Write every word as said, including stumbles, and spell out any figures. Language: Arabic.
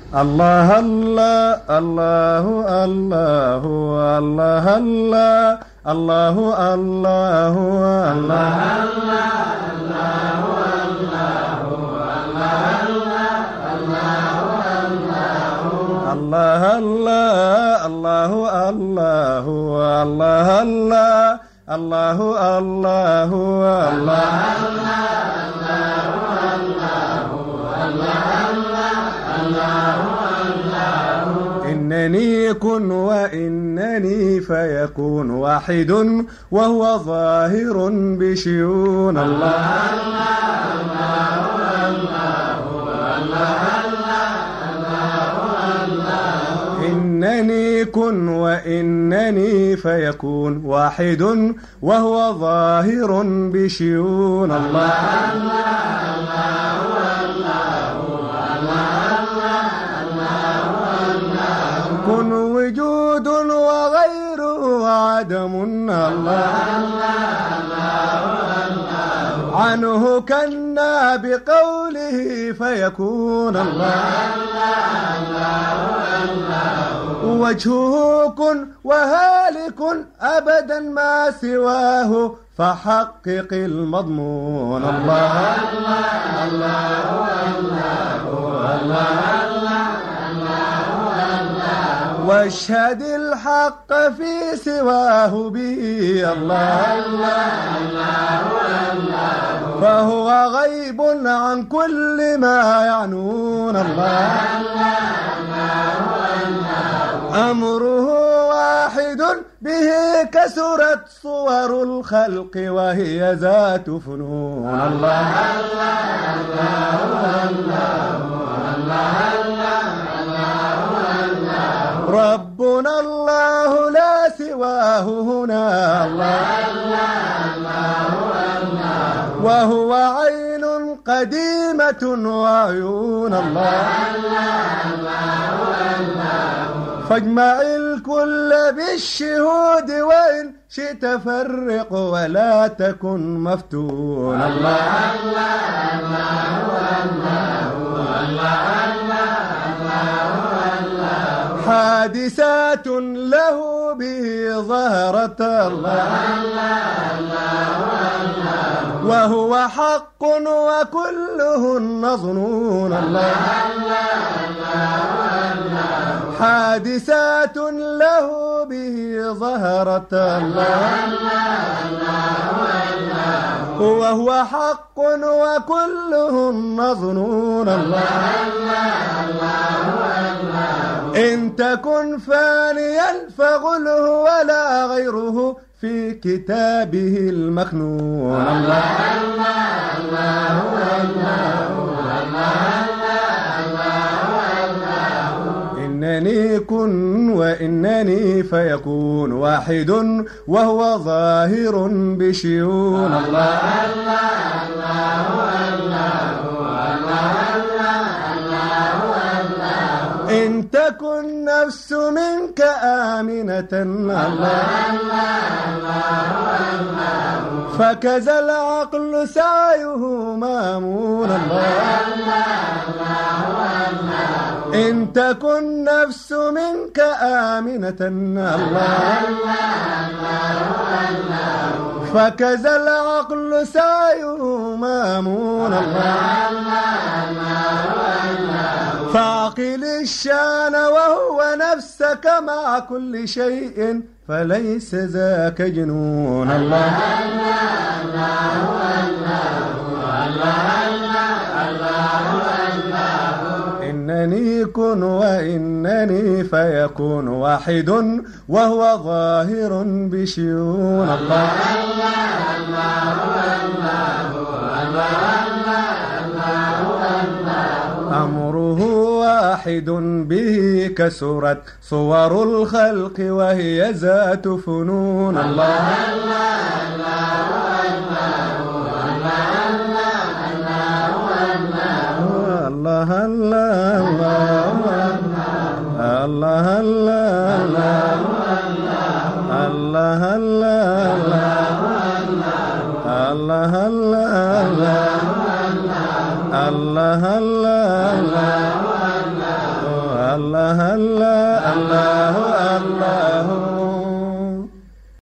الله الله الله الله الله الله الله الله الله الله الله الله الله الله الله الله الله إنني كن وإنني فيكون واحد وهو ظاهر بشيون الله إنني كن وإنني فيكون واحد وهو ظاهر بشيون الله كن وجود وغيره عدم الله عنه كنا بقوله فيكون الله وجهه كن وهالك أبدا ما سواه فحقق المضمون الله الله الله واشهد الحق في سواه به الله فهو غيب عن كل ما يعنون الله أمره واحد به كسرت صور الخلق وهي ذات فنون الله ربنا الله لا سواه هنا الله وهو عين قديمة وعيون الله فاجمع الكل بالشهود وإن شئت فرق ولا تكن مفتون الله حادثات له به ظهرت الله وهو حق وكلهن ظنون الله حادثات له به ظهرت الله وهو حق وكلهن ظنون الله إن تكن فانيا فغله ولا غيره في كتابه المكنون الله إنني كن وإنني فيكون واحد وهو ظاهر بشيون الله إن تكن نفس منك آمنة الله فكذا العقل سعيه مامون الله إن تكن نفس منك آمنة الله فكذا العقل سعيه مامون الله فاعقل الشان وهو نفسك مع كل شيء فليس ذاك جنون الله إنني كن وإنني فيكون واحد وهو ظاهر بشيون الله أمره واحد به كسرت صور الخلق وهي ذات فنون الله الله الله الله الله الله الله الله الله الله الله الله الله